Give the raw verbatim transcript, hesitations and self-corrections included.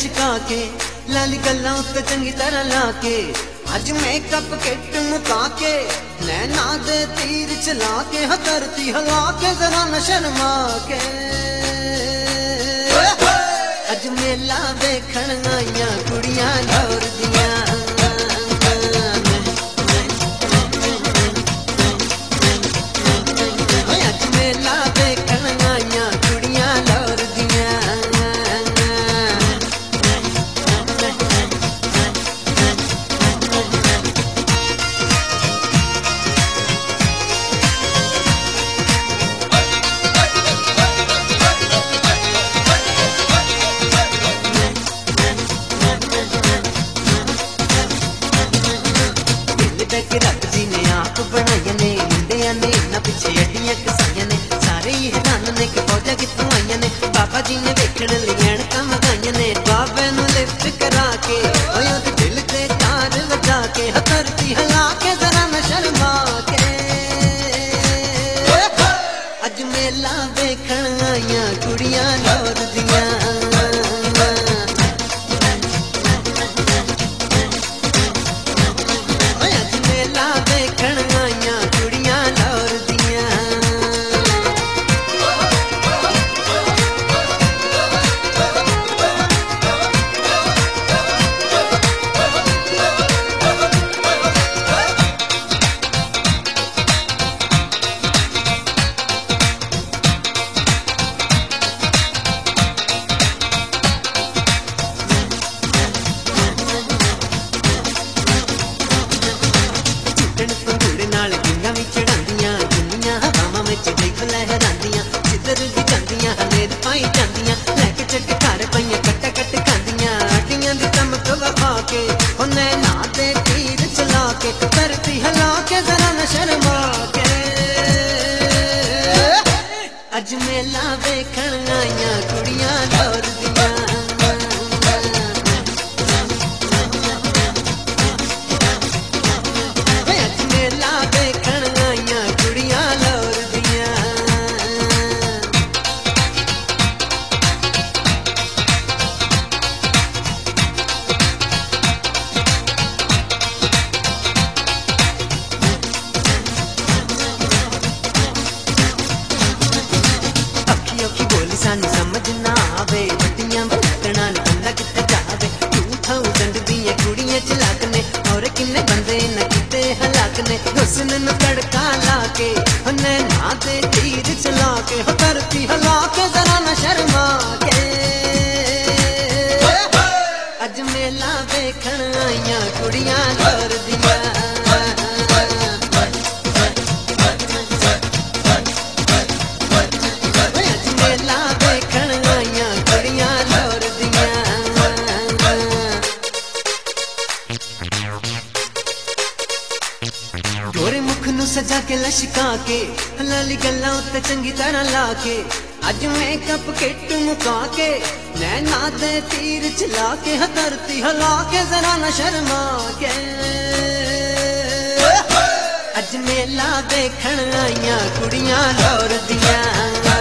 लशका के लाली गल्ला उत्ते चंगी तरह लाके अज मेकअप किट मुका के नैना दे तीर चला के हथरती हला के जरा न शर्मा के अज मेला देखण आइया कुड़ियां लौर दियां रब जी ने आप बनाइया ने मुंडिया ने ना पिछे अड्डियां कसाइया ने सारे ही हैरान ने कि फौजा कितों आइया ने बाबा जी ने वेखण लई ऐनकां मंगाइया ने बाबे नूं लिफ्ट करा के ओए ओदे दिल ते तार वजा के हथरती हिला के जरा न शर्मा के अज मेला वेखण आइया कुड़ियां लौर दियां अज मेला वेखण आइया कुड़ियां लौर दियां अज मेला वेखण आइया कुड़ियां लौर दियां सानू समझ ना आवे बत्तियां बलकना बंदा किते जावे तू थाऊ डंड दियां कुड़ियां चलाक ने और किन्ने बंदे न किते हलाक ने हुस्न न तड़का लाके हन्ने ना दे तीर चला के हथरती हला के जरा न शर्मा के अज मेला वेखण आइया कुड़ियां लौर दियां गोरे मुख नू सजा के लशका के लाली गल्ला उत्ते चंगी तरह लाके अज मेकअप किट मुका के नैना दे तीर चला के हथरती हला के जरा न शर्मा के अज मेला देखण आइया कुड़ियां लौर दियां।